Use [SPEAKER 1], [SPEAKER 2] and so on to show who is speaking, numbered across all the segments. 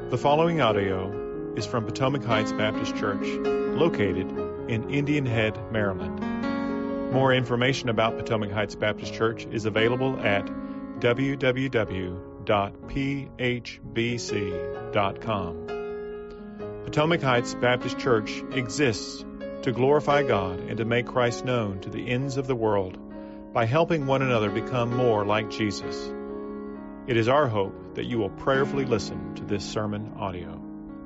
[SPEAKER 1] The following audio is from Potomac Heights Baptist Church, located in Indian Head, Maryland. More information about Potomac Heights Baptist Church is available at www.phbc.com. Potomac Heights Baptist Church exists to glorify God and to make Christ known to the ends of the world by helping one another become more like Jesus. It is our hope that you will prayerfully listen to this sermon audio.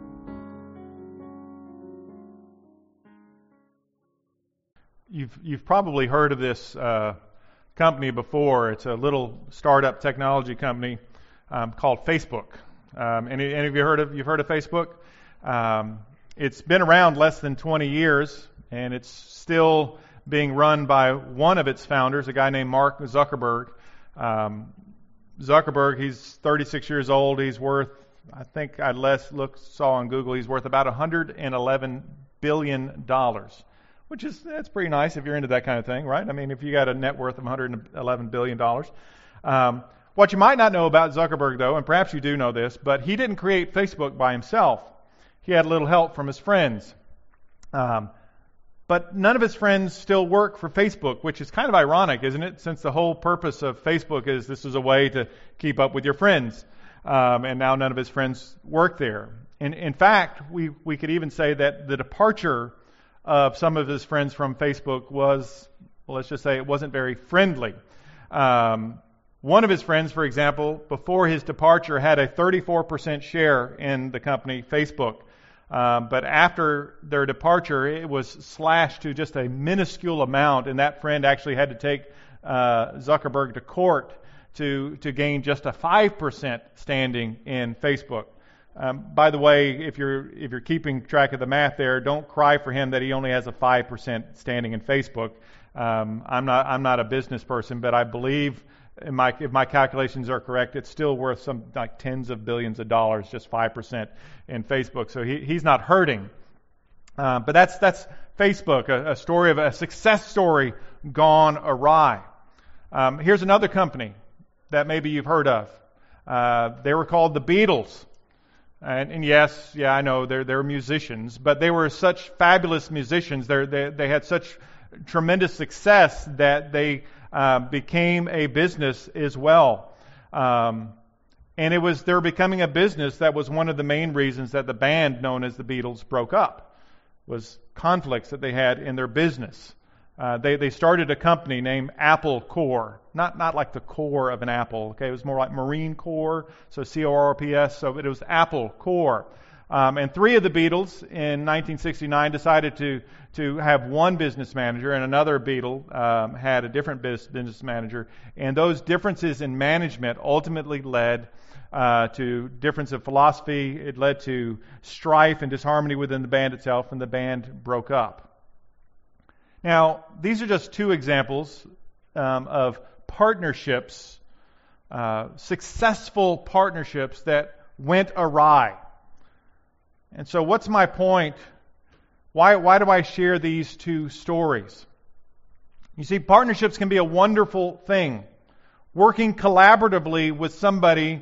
[SPEAKER 2] You've probably heard of this company before. It's a little startup technology company called Facebook. Any of you've heard of Facebook? It's been around less than 20 years, and it's still being run by one of its founders, a guy named Mark Zuckerberg. Zuckerberg, he's 36 years old. He's worth, I think I saw on Google, he's worth about $111 billion, that's pretty nice if you're into that kind of thing, right? I mean, if you got a net worth of $111 billion. What you might not know about Zuckerberg, though, and perhaps you do know this, but he didn't create Facebook by himself. He had a little help from his friends. But none of his friends still work for Facebook, which is kind of ironic, isn't it? Since the whole purpose of Facebook is this is a way to keep up with your friends. And now none of his friends work there. And in fact, we could even say that the departure of some of his friends from Facebook was, well, let's just say it wasn't very friendly. One of his friends, for example, before his departure had a 34% share in the company Facebook. But after their departure, it was slashed to just a minuscule amount, and that friend actually had to take Zuckerberg to court to gain just a 5% standing in Facebook. By the way, if you're keeping track of the math there, don't cry for him that he only has a 5% standing in Facebook. I'm not a business person, but I believe if my calculations are correct, it's still worth some like tens of billions of dollars, just 5% in Facebook. So he's not hurting. But that's Facebook, a story of a success story gone awry. Here's another company that maybe you've heard of. They were called the Beatles. And yes, I know they're musicians, but they were such fabulous musicians. They had such tremendous success that they became a business as well. And they're becoming a business that was one of the main reasons that the band known as the Beatles broke up, was conflicts that they had in their business. They started a company named Apple Corps, not like the core of an apple, okay? It was more like Marine Corps, so C-O-R-P-S, so it was Apple Corps. And three of the Beatles in 1969 decided to have one business manager, and another Beatle had a different business manager. And those differences in management ultimately led to difference of philosophy. It led to strife and disharmony within the band itself, and the band broke up. Now, these are just two examples of partnerships, successful partnerships that went awry. And so what's my point? Why do I share these two stories? You see, partnerships can be a wonderful thing. Working collaboratively with somebody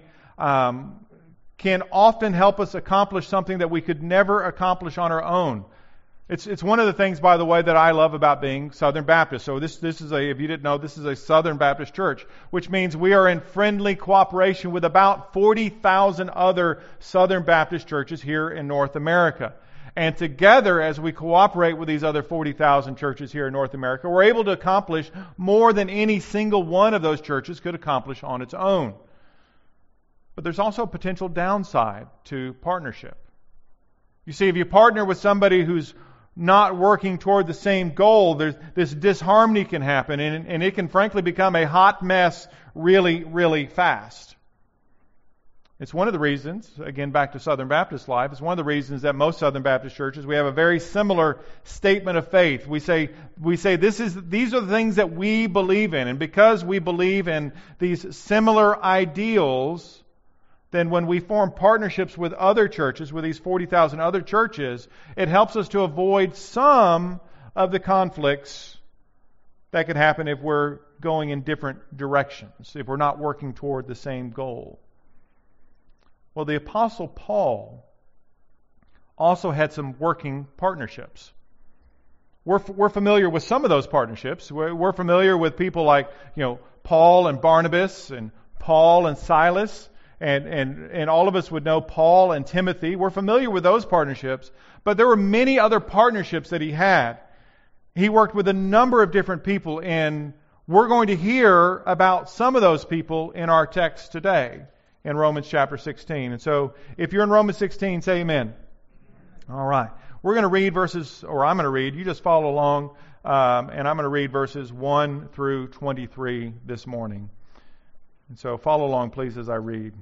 [SPEAKER 2] can often help us accomplish something that we could never accomplish on our own. It's one of the things, by the way, that I love about being Southern Baptist. So this is if you didn't know, this is a Southern Baptist church, which means we are in friendly cooperation with about 40,000 other Southern Baptist churches here in North America. And together, as we cooperate with these other 40,000 churches here in North America, we're able to accomplish more than any single one of those churches could accomplish on its own. But there's also a potential downside to partnership. You see, if you partner with somebody who's not working toward the same goal, there's this disharmony can happen, and it can frankly become a hot mess really, really fast. It's one of the reasons, again back to Southern Baptist life, it's one of the reasons that most Southern Baptist churches, we have a very similar statement of faith. We say these are the things that we believe in, and because we believe in these similar ideals, then when we form partnerships with other churches, with these 40,000 other churches, it helps us to avoid some of the conflicts that could happen if we're going in different directions, if we're not working toward the same goal. Well, the Apostle Paul also had some working partnerships. We're familiar with some of those partnerships. We're familiar with people like, Paul and Barnabas and Paul and Silas, and all of us would know Paul and Timothy. We're familiar with those partnerships, but there were many other partnerships that he had. He worked with a number of different people, and we're going to hear about some of those people in our text today in Romans chapter 16. And so if you're in Romans 16, say amen. All right. We're going to read verses, or I'm going to read, you just follow along, and I'm going to read verses 1 through 23 this morning. And so follow along, please, as I read.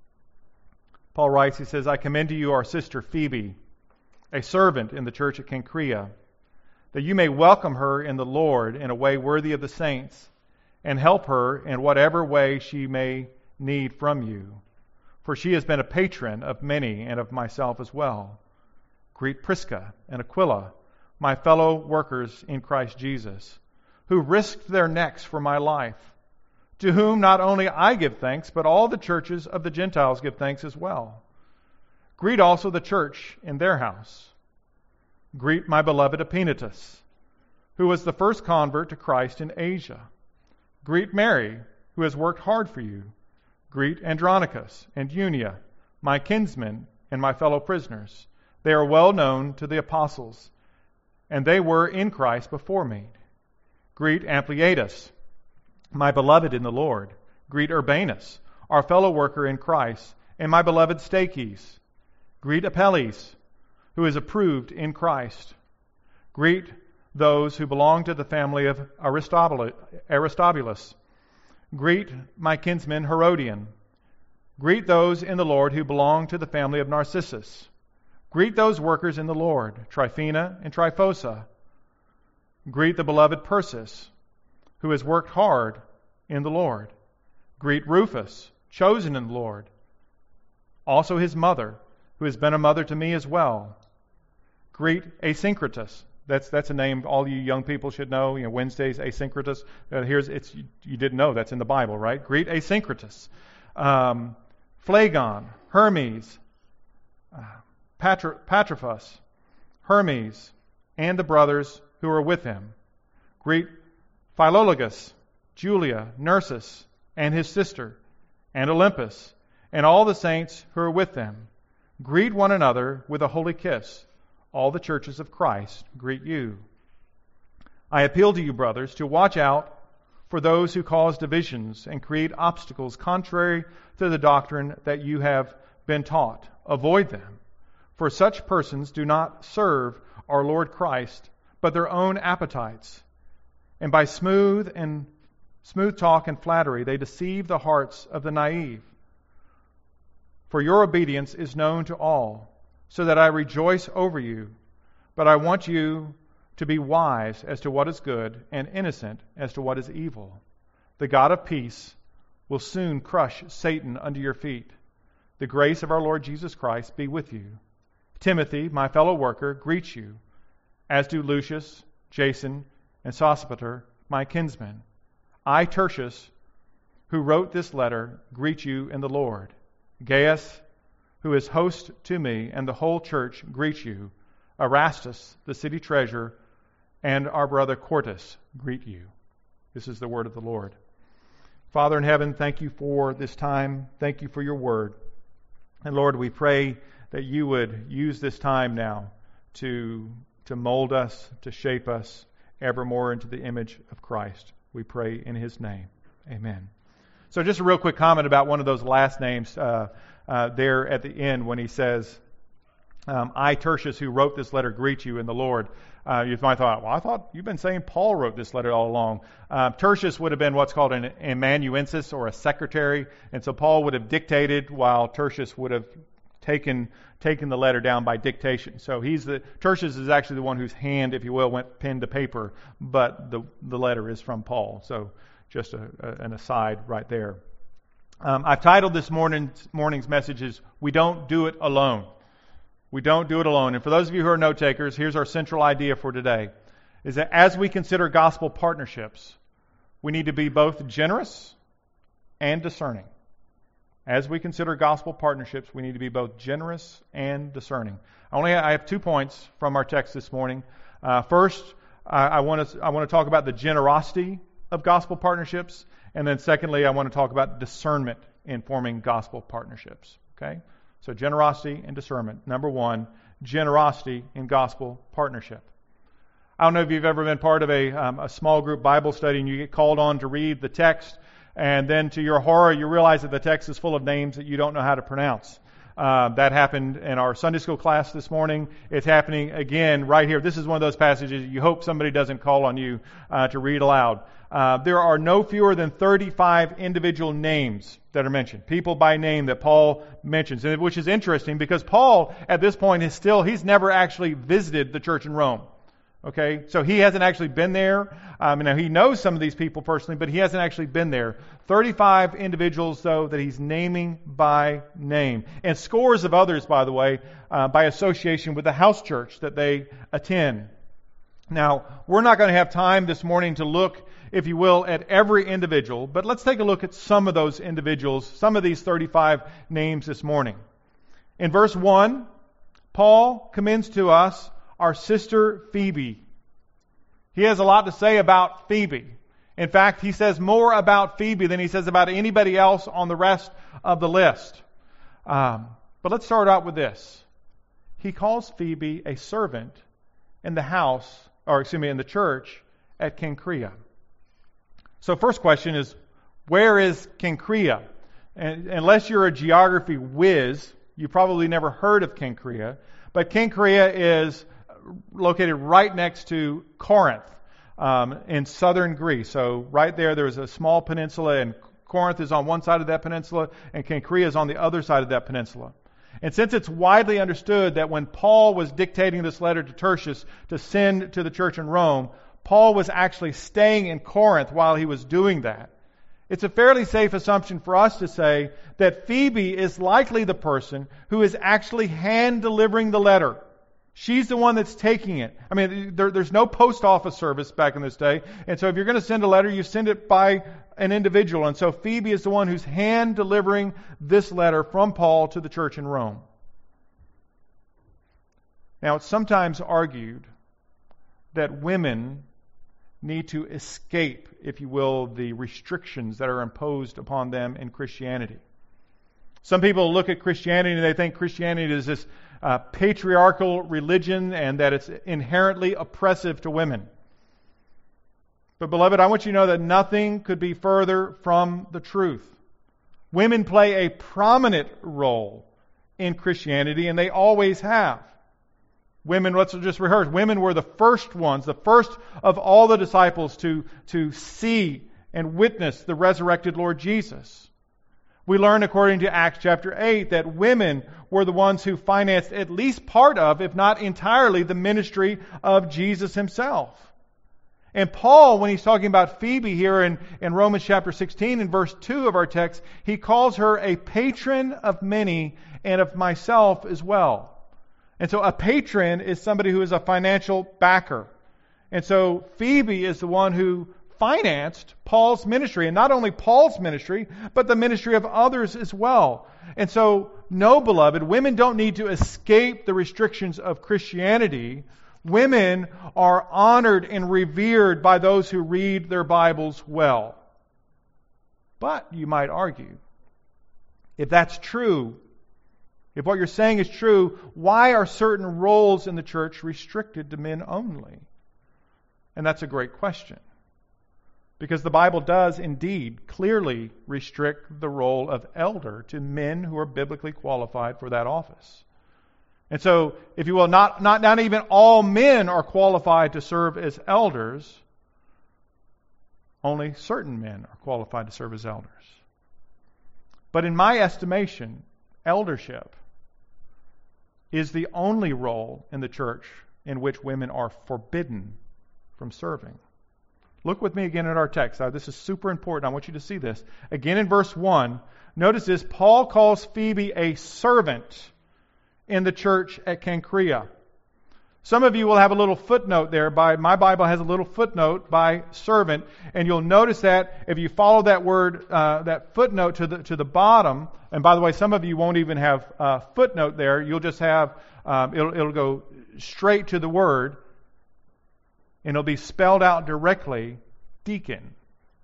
[SPEAKER 2] Paul writes, he says, I commend to you our sister Phoebe, a servant in the church at Cenchrea, that you may welcome her in the Lord in a way worthy of the saints, and help her in whatever way she may need from you. For she has been a patron of many and of myself as well. Greet Prisca and Aquila, my fellow workers in Christ Jesus, who risked their necks for my life, to whom not only I give thanks, but all the churches of the Gentiles give thanks as well. Greet also the church in their house. Greet my beloved Epaenetus, who was the first convert to Christ in Asia. Greet Mary, who has worked hard for you. Greet Andronicus and Unia, my kinsmen and my fellow prisoners. They are well known to the apostles, and they were in Christ before me. Greet Ampliatus, my beloved in the Lord. Greet Urbanus, our fellow worker in Christ, and my beloved Stachys. Greet Apelles, who is approved in Christ. Greet those who belong to the family of Aristobulus. Greet my kinsman Herodian. Greet those in the Lord who belong to the family of Narcissus. Greet those workers in the Lord, Tryphena and Tryphosa. Greet the beloved Persis, who has worked hard in the Lord. Greet Rufus, chosen in the Lord. Also his mother, who has been a mother to me as well. Greet Asyncritus. That's a name all you young people should know. Wednesday's Asyncritus. You didn't know that's in the Bible, right? Greet Asyncritus. Phlegon, Hermes, Patrobas, Hermes, and the brothers who are with him. Greet Philologus, Julia, Nersus, and his sister, and Olympus, and all the saints who are with them. Greet one another with a holy kiss. All the churches of Christ greet you. I appeal to you, brothers, to watch out for those who cause divisions and create obstacles contrary to the doctrine that you have been taught. Avoid them. For such persons do not serve our Lord Christ, but their own appetites. And by smooth talk and flattery, they deceive the hearts of the naive. For your obedience is known to all, so that I rejoice over you. But I want you to be wise as to what is good and innocent as to what is evil. The God of peace will soon crush Satan under your feet. The grace of our Lord Jesus Christ be with you. Timothy, my fellow worker, greets you, as do Lucius, Jason, and Sosipater, my kinsmen. I, Tertius, who wrote this letter, greet you in the Lord. Gaius, who is host to me, and the whole church greet you. Erastus, the city treasurer, and our brother Quartus greet you. This is the word of the Lord. Father in heaven, thank you for this time. Thank you for your word. And Lord, we pray that you would use this time now to mold us, to shape us ever more into the image of Christ. We pray in his name. Amen. So just a real quick comment about one of those last names there at the end when he says, I, Tertius, who wrote this letter, greet you in the Lord. You might thought, well, I thought you've been saying Paul wrote this letter all along. Tertius would have been what's called an amanuensis, or a secretary, and so Paul would have dictated while Tertius would have taken the letter down by dictation. So Tertius is actually the one whose hand, if you will, went pen to paper, but the letter is from Paul. So just an aside right there. I've titled this morning's message is "We Don't Do It Alone." We don't do it alone. And for those of you who are note takers, here's our central idea for today: is that as we consider gospel partnerships, we need to be both generous and discerning. as we consider gospel partnerships, we need to be both generous and discerning. I have 2 points from our text this morning. First, I want to talk about the generosity of gospel partnerships, and then secondly, I want to talk about discernment in forming gospel partnerships. Okay? So generosity and discernment. Number 1, generosity in gospel partnership. I don't know if you've ever been part of a small group Bible study and you get called on to read the text, and then to your horror you realize that the text is full of names that you don't know how to pronounce. That happened in our Sunday school class this morning. It's happening again right here. This is one of those passages you hope somebody doesn't call on you to read aloud. There are no fewer than 35 individual names that are mentioned, people by name that Paul mentions, which is interesting because Paul at this point he's never actually visited the church in Rome. Okay, so he hasn't actually been there. Now he knows some of these people personally, but he hasn't actually been there. 35 individuals, though, that he's naming by name. And scores of others, by the way, by association with the house church that they attend. Now, we're not going to have time this morning to look, if you will, at every individual, but let's take a look at some of those individuals, some of these 35 names this morning. In verse 1, Paul commends to us our sister Phoebe. He has a lot to say about Phoebe. In fact, he says more about Phoebe than he says about anybody else on the rest of the list. But let's start out with this. He calls Phoebe a servant in the in the church at Cenchrea. So first question is, where is Cenchrea? And unless you're a geography whiz, you probably never heard of Cenchrea. But Cenchrea is located right next to Corinth in southern Greece. So right there's a small peninsula, and Corinth is on one side of that peninsula, and Cenchrea is on the other side of that peninsula. And since it's widely understood that when Paul was dictating this letter to Tertius to send to the church in Rome, Paul was actually staying in Corinth while he was doing that. It's a fairly safe assumption for us to say that Phoebe is likely the person who is actually hand-delivering the letter. She's the one that's taking it. I mean, there's no post office service back in this day. And so if you're going to send a letter, you send it by an individual. And so Phoebe is the one who's hand delivering this letter from Paul to the church in Rome. Now, it's sometimes argued that women need to escape, if you will, the restrictions that are imposed upon them in Christianity. Some people look at Christianity and they think Christianity is this patriarchal religion and that it's inherently oppressive to women. But beloved, I want you to know that nothing could be further from the truth. Women play a prominent role in Christianity, and they always have. Women, let's just rehearse, women were the first ones, the first of all the disciples to see and witness the resurrected Lord Jesus. We learn according to Acts chapter 8 that women were the ones who financed at least part of, if not entirely, the ministry of Jesus himself. And Paul, when he's talking about Phoebe here in Romans chapter 16 in verse 2 of our text, he calls her a patron of many and of myself as well. And so a patron is somebody who is a financial backer. And so Phoebe is the one who financed Paul's ministry, and not only Paul's ministry, but the ministry of others as well. And so, no, beloved, women don't need to escape the restrictions of Christianity. Women are honored and revered by those who read their Bibles well. But, you might argue, if that's true, if what you're saying is true, why are certain roles in the church restricted to men only? And that's a great question. Because the Bible does indeed clearly restrict the role of elder to men who are biblically qualified for that office. And so, if you will, not even all men are qualified to serve as elders. Only certain men are qualified to serve as elders. But in my estimation, eldership is the only role in the church in which women are forbidden from serving. Look with me again at our text. This is super important. I want you to see this. Again in verse 1, notice this. Paul calls Phoebe a servant in the church at Cenchrea. Some of you will have a little footnote there. My Bible has a little footnote by servant, and you'll notice that if you follow that word, that footnote to the bottom. And by the way, some of you won't even have a footnote there. You'll just have it'll go straight to the word, and it'll be spelled out directly, deacon.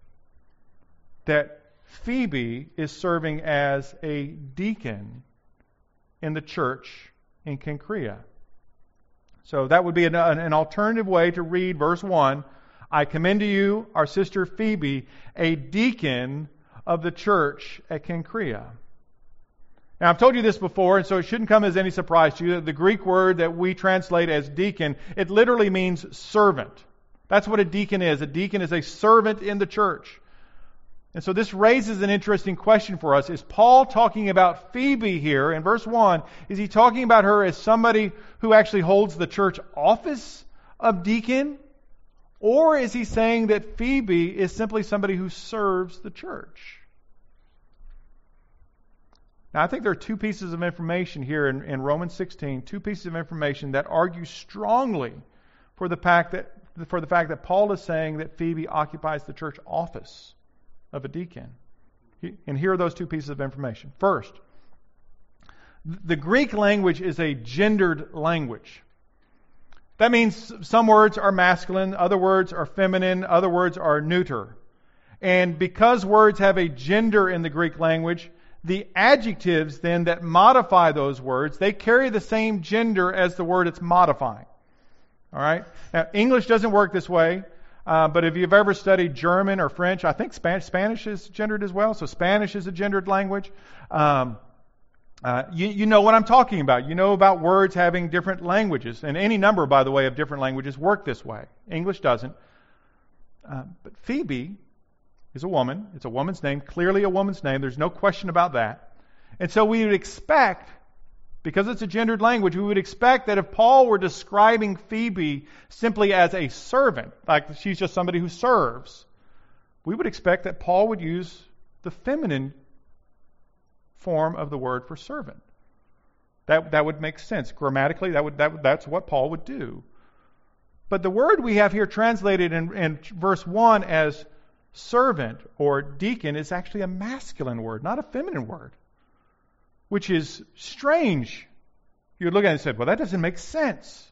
[SPEAKER 2] That Phoebe is serving as a deacon in the church in Cenchrea. So that would be an alternative way to read verse 1. I commend to you our sister Phoebe, a deacon of the church at Cenchrea. Now, I've told you this before, and so it shouldn't come as any surprise to you that the Greek word that we translate as deacon, it literally means servant. That's what a deacon is. A deacon is a servant in the church. And so this raises an interesting question for us. Is Paul talking about Phoebe here in verse 1? Is he talking about her as somebody who actually holds the church office of deacon? Or is he saying that Phoebe is simply somebody who serves the church? Now, I think there are two pieces of information here in Romans 16, two pieces of information that argue strongly for the fact that Paul is saying that Phoebe occupies the church office of a deacon. And here are those two pieces of information. First, the Greek language is a gendered language. That means some words are masculine, other words are feminine, other words are neuter. And because words have a gender in the Greek language, the adjectives then that modify those words, they carry the same gender as the word it's modifying. All right? Now, English doesn't work this way. But if you've ever studied German or French, I think Spanish is gendered as well. So Spanish is a gendered language. You know what I'm talking about. You know about words having different languages. And any number, by the way, of different languages work this way. English doesn't. But Phoebe is a woman. It's a woman's name. Clearly a woman's name. There's no question about that. And so we would expect, because it's a gendered language, we would expect that if Paul were describing Phoebe simply as a servant, like she's just somebody who serves, we would expect that Paul would use the feminine form of the word for servant. That would make sense. Grammatically, that's what Paul would do. But the word we have here translated in verse 1 as servant or deacon is actually a masculine word, not a feminine word, which is strange. You look at it and say, well, that doesn't make sense.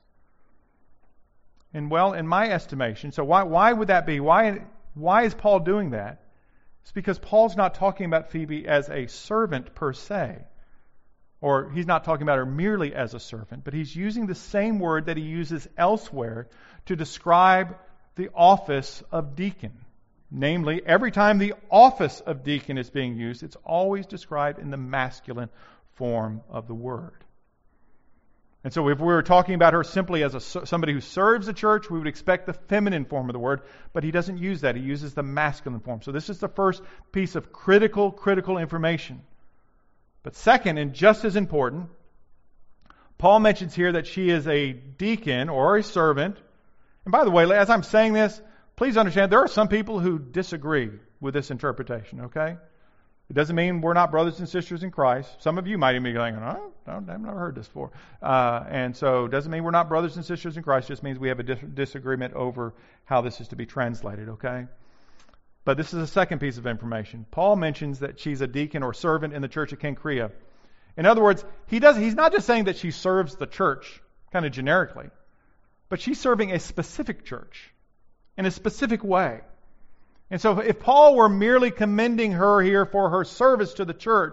[SPEAKER 2] And well, in my estimation, so why would that be? Why is Paul doing that? It's because Paul's not talking about Phoebe as a servant per se. Or he's not talking about her merely as a servant, but he's using the same word that he uses elsewhere to describe the office of deacon. Namely, every time the office of deacon is being used, it's always described in the masculine form of the word. And so if we were talking about her simply as somebody who serves the church, we would expect the feminine form of the word, but he doesn't use that. He uses the masculine form. So this is the first piece of critical information. But second, and just as important, Paul mentions here that she is a deacon or a servant. And by the way, as I'm saying this, please understand, there are some people who disagree with this interpretation, okay? It doesn't mean we're not brothers and sisters in Christ. Some of you might even be going, oh, I've never heard this before. And so it doesn't mean we're not brothers and sisters in Christ. It just means we have a disagreement over how this is to be translated, okay? But this is a second piece of information. Paul mentions that she's a deacon or servant in the church of Cenchrea. In other words, he's not just saying that she serves the church kind of generically, but she's serving a specific church in a specific way. And so if Paul were merely commending her here for her service to the church,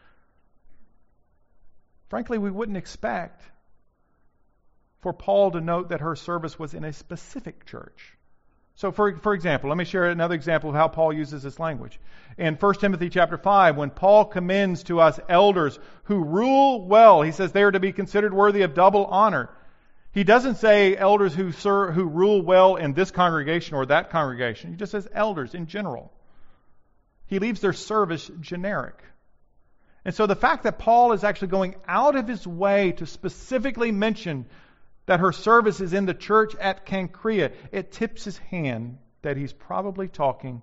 [SPEAKER 2] frankly, we wouldn't expect for Paul to note that her service was in a specific church. So for example, let me share another example of how Paul uses this language. In 1 Timothy chapter 5, when Paul commends to us elders who rule well, he says they are to be considered worthy of double honor. He doesn't say elders who rule well in this congregation or that congregation. He just says elders in general. He leaves their service generic. And so the fact that Paul is actually going out of his way to specifically mention that her service is in the church at Cenchrea, it tips his hand that he's probably talking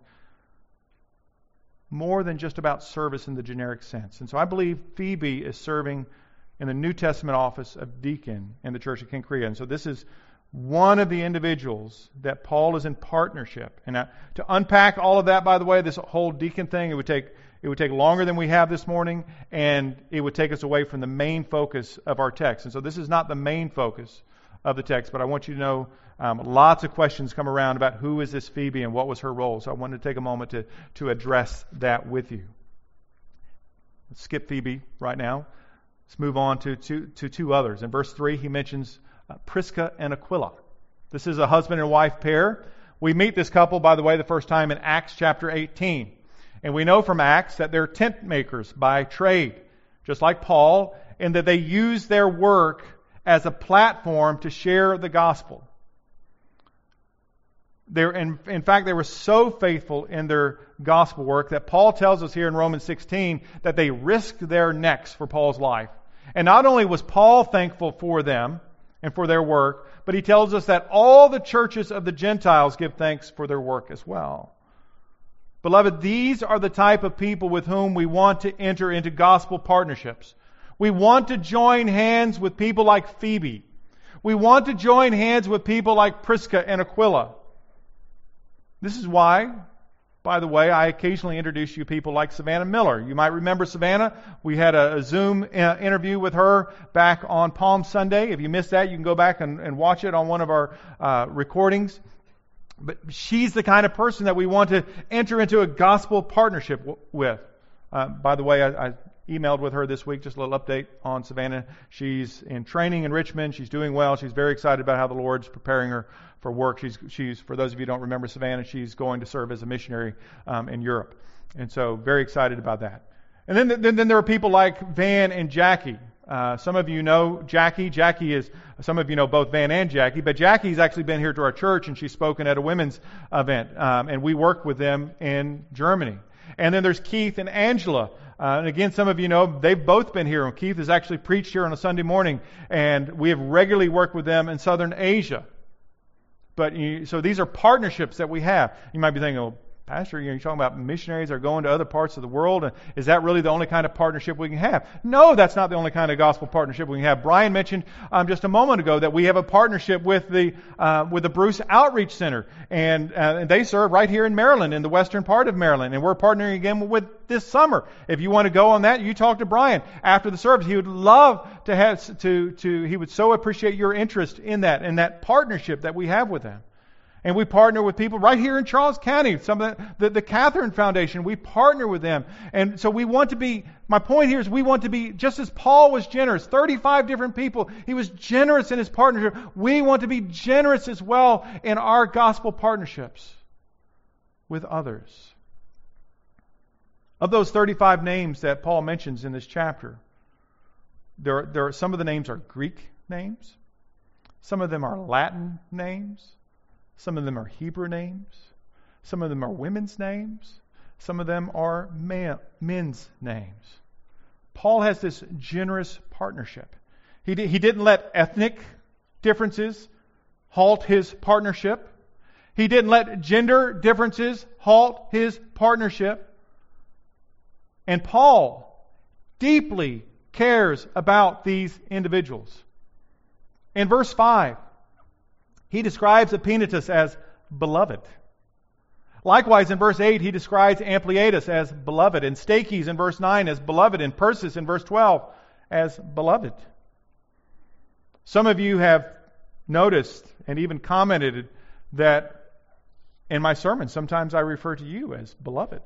[SPEAKER 2] more than just about service in the generic sense. And so I believe Phoebe is serving in the New Testament office of deacon in the church of Cenchrea. And so this is one of the individuals that Paul is in partnership. And to unpack all of that, by the way, this whole deacon thing, it would take longer than we have this morning, and it would take us away from the main focus of our text. And so this is not the main focus of the text, but I want you to know lots of questions come around about who is this Phoebe and what was her role. So I wanted to take a moment to address that with you. Let's skip Phoebe right now. Let's move on to two others. In verse 3, he mentions Prisca and Aquila. This is a husband and wife pair. We meet this couple, by the way, the first time in Acts chapter 18. And we know from Acts that they're tent makers by trade, just like Paul, and that they use their work as a platform to share the gospel. In fact, they were so faithful in their gospel work that Paul tells us here in Romans 16 that they risked their necks for Paul's life. And not only was Paul thankful for them and for their work, but he tells us that all the churches of the Gentiles give thanks for their work as well. Beloved, these are the type of people with whom we want to enter into gospel partnerships. We want to join hands with people like Phoebe. We want to join hands with people like Prisca and Aquila. This is why, by the way, I occasionally introduce you people like Savannah Miller. You might remember Savannah. We had a Zoom interview with her back on Palm Sunday. If you missed that, you can go back and watch it on one of our recordings. But she's the kind of person that we want to enter into a gospel partnership with. By the way, I emailed with her this week, just a little update on Savannah. She's in training in Richmond. She's doing well. She's very excited about how the Lord's preparing her for work. She's for those of you who don't remember Savannah, she's going to serve as a missionary in Europe. And so very excited about that. And then there are people like Van and Jackie. Some of you know Jackie. Some of you know both Van and Jackie, but Jackie's actually been here to our church and she's spoken at a women's event. And we work with them in Germany. And then there's Keith and Angela. And again, some of you know they've both been here. Keith has actually preached here on a Sunday morning, and we have regularly worked with them in Southern Asia. So these are partnerships that we have. You might be thinking, "Oh, Pastor, you're talking about missionaries that are going to other parts of the world, and is that really the only kind of partnership we can have?" No, that's not the only kind of gospel partnership we can have. Brian mentioned just a moment ago that we have a partnership with the Bruce Outreach Center, and they serve right here in Maryland, in the western part of Maryland, and we're partnering again with this summer. If you want to go on that, you talk to Brian after the service. He would love to have he would so appreciate your interest in that partnership that we have with them. And we partner with people right here in Charles County. Some of the Catherine Foundation, we partner with them. And so we want to be, my point here is we want to be, just as Paul was generous, 35 different people, he was generous in his partnership. We want to be generous as well in our gospel partnerships with others. Of those 35 names that Paul mentions in this chapter, there are some of the names are Greek names. Some of them are Latin names. Some of them are Hebrew names. Some of them are women's names. Some of them are men's names. Paul has this generous partnership. He didn't let ethnic differences halt his partnership. He didn't let gender differences halt his partnership. And Paul deeply cares about these individuals. In verse 5, he describes Epaenetus as beloved. Likewise, in verse 8, he describes Ampliatus as beloved, and Stachys in verse 9 as beloved, and Persis in verse 12 as beloved. Some of you have noticed and even commented that in my sermon, sometimes I refer to you as beloved.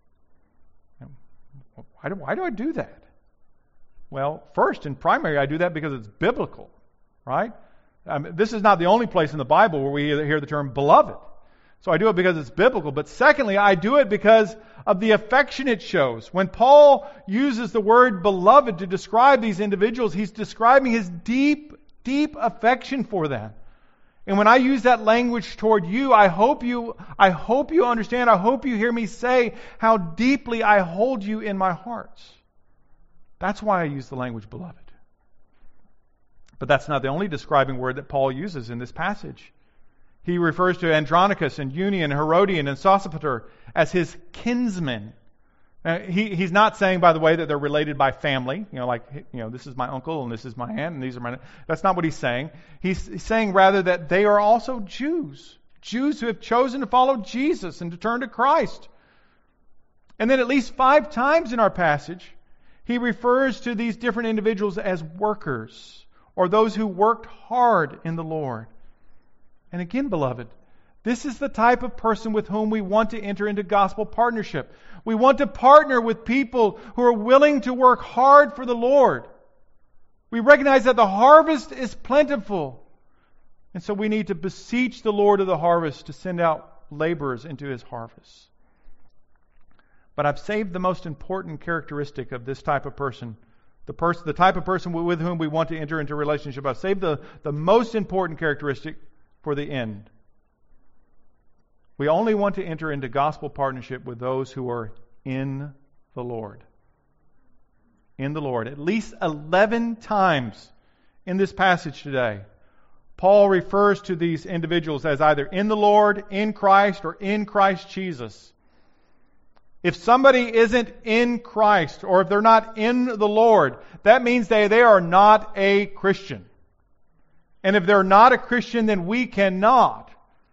[SPEAKER 2] Why do I do that? Well, first and primary, I do that because it's biblical, right? This is not the only place in the Bible where we hear the term beloved. So I do it because it's biblical. But secondly, I do it because of the affection it shows. When Paul uses the word beloved to describe these individuals, he's describing his deep, deep affection for them. And when I use that language toward you, I hope you understand, I hope you hear me say how deeply I hold you in my heart. That's why I use the language beloved. But that's not the only describing word that Paul uses in this passage. He refers to Andronicus and Union, Herodian and Sosipater as his kinsmen. He's not saying, by the way, that they're related by family. This is my uncle and this is my aunt and these are my... That's not what he's saying. He's saying rather that they are also Jews. Jews who have chosen to follow Jesus and to turn to Christ. And then at least 5 times in our passage, he refers to these different individuals as workers, or those who worked hard in the Lord. And again, beloved, this is the type of person with whom we want to enter into gospel partnership. We want to partner with people who are willing to work hard for the Lord. We recognize that the harvest is plentiful. And so we need to beseech the Lord of the harvest to send out laborers into His harvest. But I've saved the most important characteristic of this type of person, the type of person with whom we want to enter into a relationship. I've saved the most important characteristic for the end. We only want to enter into gospel partnership with those who are in the Lord. In the Lord. At least 11 times in this passage today, Paul refers to these individuals as either in the Lord, in Christ, or in Christ Jesus. If somebody isn't in Christ, or if they're not in the Lord, that means they are not a Christian. And if they're not a Christian, then we cannot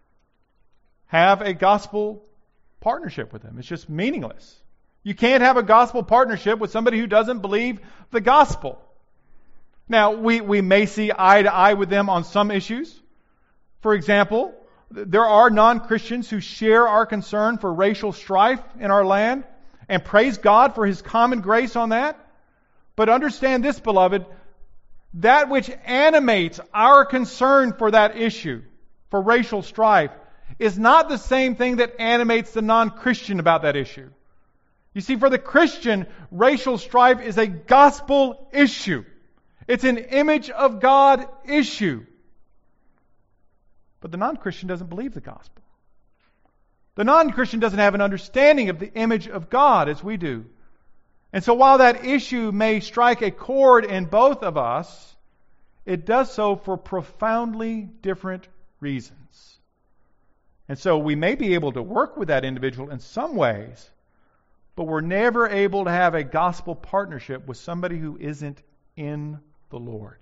[SPEAKER 2] have a gospel partnership with them. It's just meaningless. You can't have a gospel partnership with somebody who doesn't believe the gospel. Now, we may see eye to eye with them on some issues. For example, there are non-Christians who share our concern for racial strife in our land, and praise God for His common grace on that. But understand this, beloved, that which animates our concern for that issue, for racial strife, is not the same thing that animates the non-Christian about that issue. You see, for the Christian, racial strife is a gospel issue. It's an image of God issue. But the non-Christian doesn't believe the gospel. The non-Christian doesn't have an understanding of the image of God as we do. And so while that issue may strike a chord in both of us, it does so for profoundly different reasons. And so we may be able to work with that individual in some ways, but we're never able to have a gospel partnership with somebody who isn't in the Lord.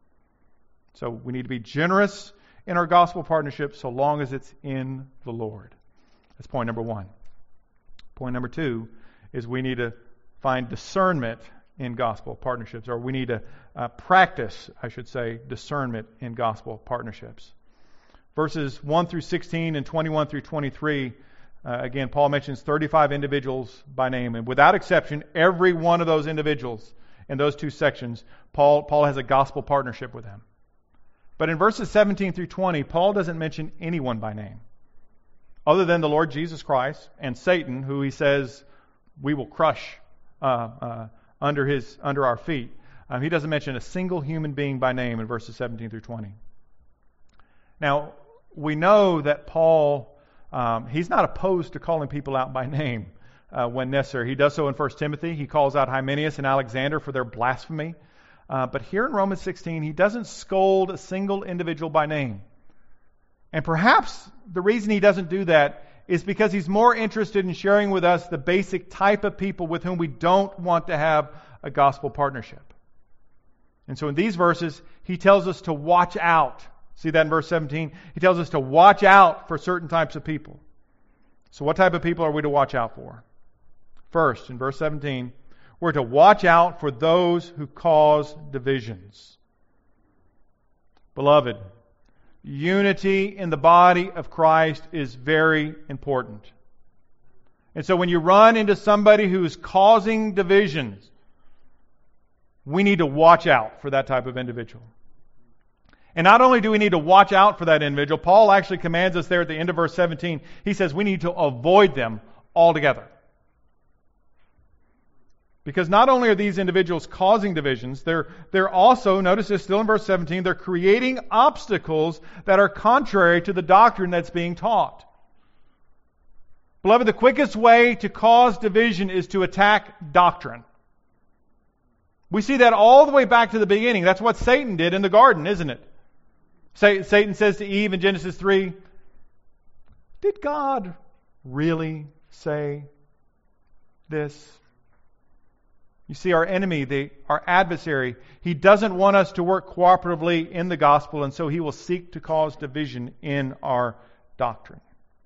[SPEAKER 2] So we need to be generous in our gospel partnership so long as it's in the Lord. That's point number 1. Point number 2 is we need to find discernment in gospel partnerships, or we need to practice, I should say, discernment in gospel partnerships. Verses 1 through 16 and 21 through 23, again, Paul mentions 35 individuals by name, and without exception, every one of those individuals in those 2 sections, Paul has a gospel partnership with them. But in verses 17 through 20, Paul doesn't mention anyone by name, other than the Lord Jesus Christ and Satan, who he says we will crush under our feet. He doesn't mention a single human being by name in verses 17 through 20. Now, we know that Paul, he's not opposed to calling people out by name when necessary. He does so in 1 Timothy. He calls out Hymenaeus and Alexander for their blasphemy. But here in Romans 16, he doesn't scold a single individual by name. And perhaps the reason he doesn't do that is because he's more interested in sharing with us the basic type of people with whom we don't want to have a gospel partnership. And so in these verses, he tells us to watch out. See that in verse 17? He tells us to watch out for certain types of people. So what type of people are we to watch out for? First, in verse 17, we're to watch out for those who cause divisions. Beloved, unity in the body of Christ is very important. And so when you run into somebody who is causing divisions, we need to watch out for that type of individual. And not only do we need to watch out for that individual, Paul actually commands us there at the end of verse 17. He says we need to avoid them altogether. Because not only are these individuals causing divisions, they're also, notice this still in verse 17, they're creating obstacles that are contrary to the doctrine that's being taught. Beloved, the quickest way to cause division is to attack doctrine. We see that all the way back to the beginning. That's what Satan did in the garden, isn't it? Satan says to Eve in Genesis 3, "Did God really say this?" You see, our enemy, our adversary, he doesn't want us to work cooperatively in the gospel, and so he will seek to cause division in our doctrine.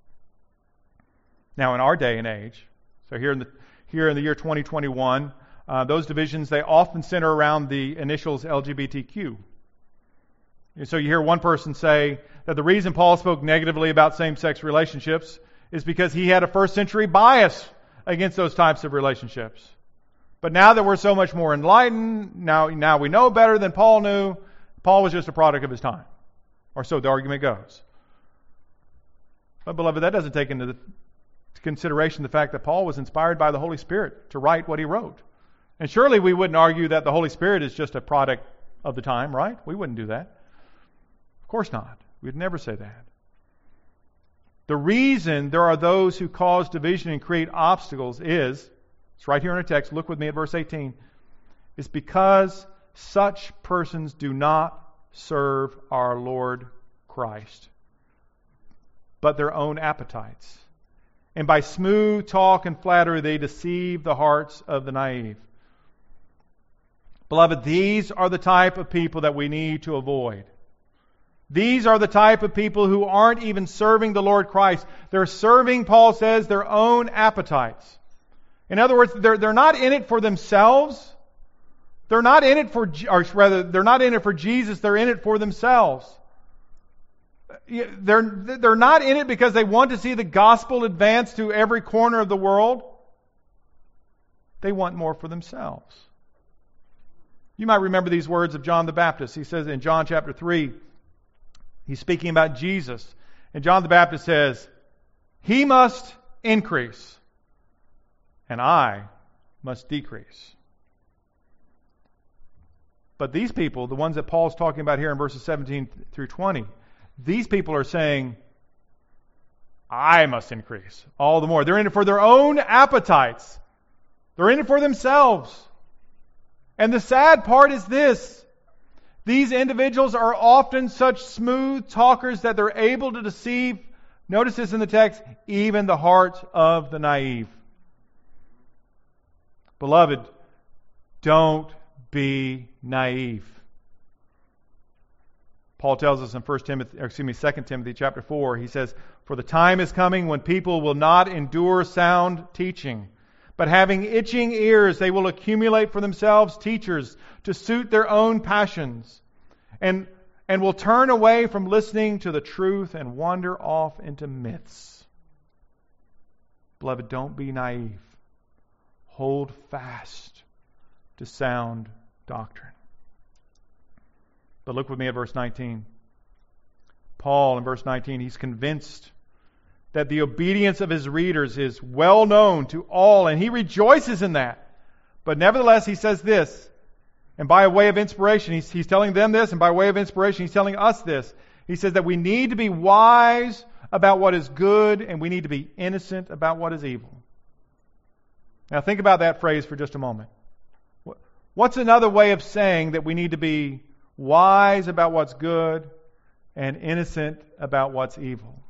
[SPEAKER 2] Now, in our day and age, so here in the year 2021, those divisions, they often center around the initials LGBTQ. And so you hear one person say that the reason Paul spoke negatively about same-sex relationships is because he had a first century bias against those types of relationships. But now that we're so much more enlightened, now we know better than Paul knew, Paul was just a product of his time. Or so the argument goes. But beloved, that doesn't take into consideration the fact that Paul was inspired by the Holy Spirit to write what he wrote. And surely we wouldn't argue that the Holy Spirit is just a product of the time, right? We wouldn't do that. Of course not. We'd never say that. The reason there are those who cause division and create obstacles is, it's right here in our text, look with me at verse 18, is because such persons do not serve our Lord Christ, but their own appetites. And by smooth talk and flattery, they deceive the hearts of the naive. Beloved, these are the type of people that we need to avoid. These are the type of people who aren't even serving the Lord Christ. They're serving, Paul says, their own appetites. In other words, they're not in it for themselves. They're not in it they're not in it for Jesus. They're in it for themselves. They're not in it because they want to see the gospel advance to every corner of the world. They want more for themselves. You might remember these words of John the Baptist. He says in John chapter 3, he's speaking about Jesus. And John the Baptist says, "He must increase, and I must decrease." But these people, the ones that Paul's talking about here in verses 17 through 20, these people are saying, I must increase all the more. They're in it for their own appetites. They're in it for themselves. And the sad part is this. These individuals are often such smooth talkers that they're able to deceive, notice this in the text, even the hearts of the naive. Beloved, don't be naive. Paul tells us in 2 Timothy chapter 4, he says, "For the time is coming when people will not endure sound teaching, but having itching ears, they will accumulate for themselves teachers to suit their own passions, and will turn away from listening to the truth and wander off into myths." Beloved, don't be naive. Hold fast to sound doctrine. But look with me at verse 19. Paul, in verse 19, he's convinced that the obedience of his readers is well known to all, and he rejoices in that. But nevertheless, he says this, and by way of inspiration, he's telling them this, and by way of inspiration, he's telling us this. He says that we need to be wise about what is good, and we need to be innocent about what is evil. Now think about that phrase for just a moment. What's another way of saying that we need to be wise about what's good and innocent about what's evil?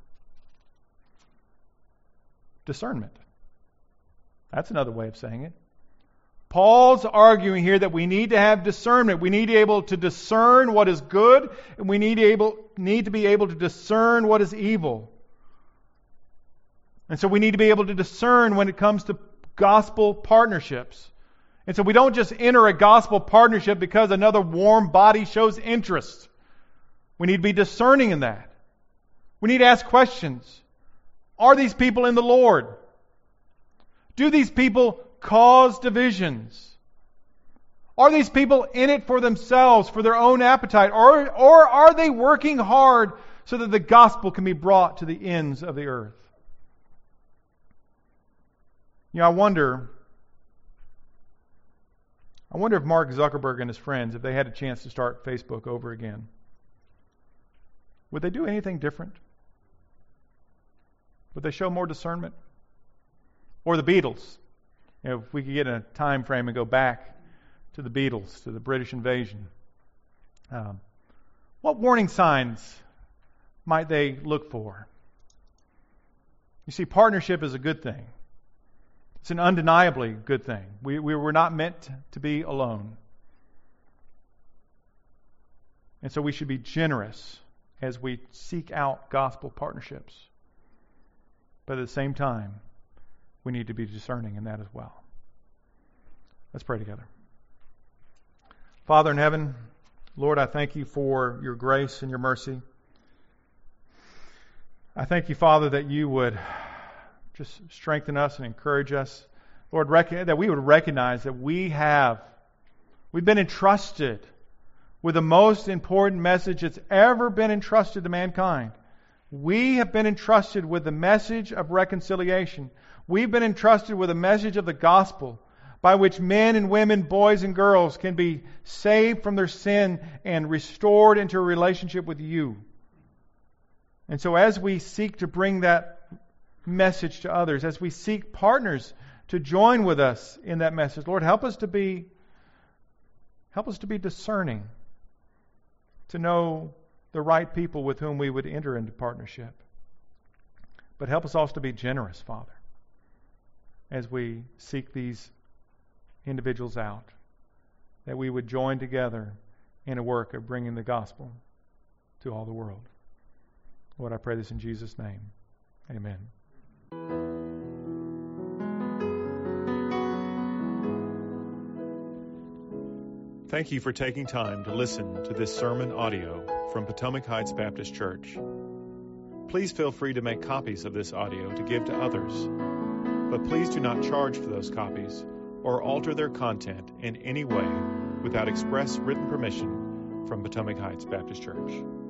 [SPEAKER 2] Discernment. That's another way of saying it. Paul's arguing here that we need to have discernment. We need to be able to discern what is good, and we need to be able to discern what is evil. And so we need to be able to discern when it comes to gospel partnerships. And so we don't just enter a gospel partnership because another warm body shows interest. We need to be discerning in that. We need to ask questions. Are these people in the Lord? Do these people cause divisions? Are these people in it for themselves, for their own appetite? Or are they working hard so that the gospel can be brought to the ends of the earth? You know, I wonder if Mark Zuckerberg and his friends, if they had a chance to start Facebook over again, would they do anything different? Would they show more discernment? Or the Beatles? You know, if we could get in a time frame and go back to the Beatles, to the British invasion, what warning signs might they look for? You see, partnership is a good thing. It's an undeniably good thing. We were not meant to be alone. And so we should be generous as we seek out gospel partnerships. But at the same time, we need to be discerning in that as well. Let's pray together. Father in heaven, Lord, I thank you for your grace and your mercy. I thank you, Father, that you would just strengthen us and encourage us. Lord, that we would recognize that we've been entrusted with the most important message that's ever been entrusted to mankind. We have been entrusted with the message of reconciliation. We've been entrusted with a message of the gospel by which men and women, boys and girls can be saved from their sin and restored into a relationship with you. And so as we seek to bring that message to others, as we seek partners to join with us in that message, Lord, help us to be discerning, to know the right people with whom we would enter into partnership. But help us also to be generous, Father, as we seek these individuals out, that we would join together in a work of bringing the gospel to all the world. Lord, I pray this in Jesus' name. Amen.
[SPEAKER 1] Thank you for taking time to listen to this sermon audio from Potomac Heights Baptist Church. Please feel free to make copies of this audio to give to others, but please do not charge for those copies or alter their content in any way without express written permission from Potomac Heights Baptist Church.